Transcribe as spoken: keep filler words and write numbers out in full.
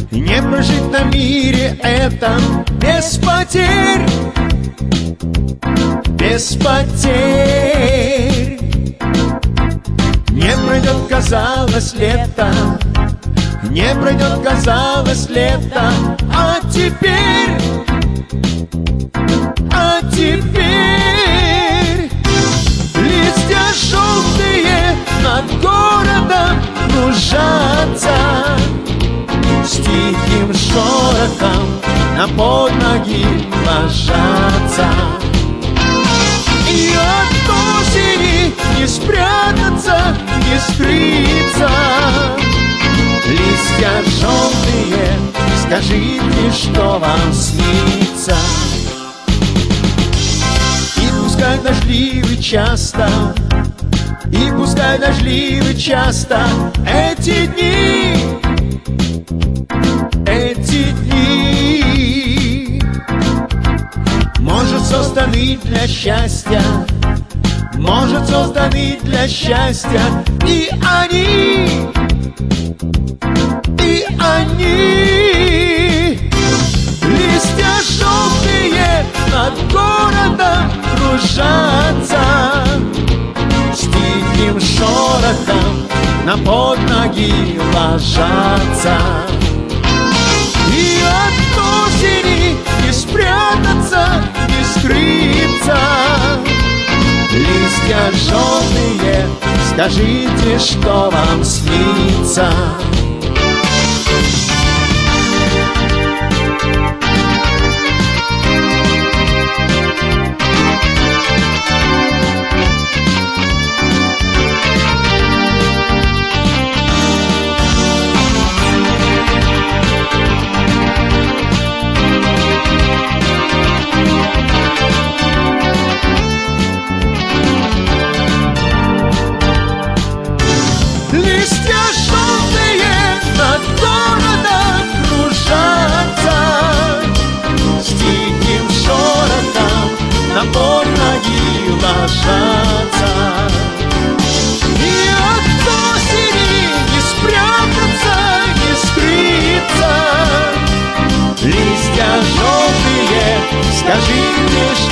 Не прожить на мире этом без потерь, без потерь. Не пройдет, казалось, лето, не пройдет, казалось, лето, а теперь, а теперь листья желтые над городом кружатся, с тихим шорохом на под ноги ложатся. И от осени не спрятаться, не скрыться. Листья желтые, скажите, что вам снится. И пускай дождливы часто, и пускай дождливы часто эти дни, эти дни. Может, созданы для счастья, может, созданы для счастья. И они, и они, листья желтые над городом кружатся, с тихим шорохом на под ноги ложатся. И от осени не спрятаться, не скрыться. Листья желтые, скажите, что вам снится. Листья желтые над городом кружатся, с тихим шорохом на под ноги ложатся. И от осени не спрятаться, не скрыться. Листья желтые, скажите,